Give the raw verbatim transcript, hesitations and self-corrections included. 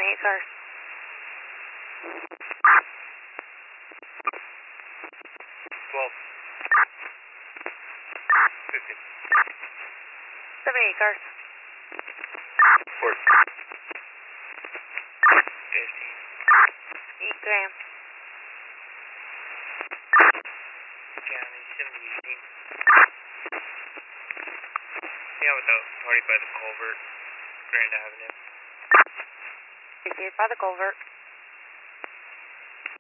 eight cars. twelve. fifteen. seven eight cars. fourteen. fifteen. eight Graham. County seventy-eight. Yeah, without party by the culvert, Grand Avenue. Appreciate by the culvert.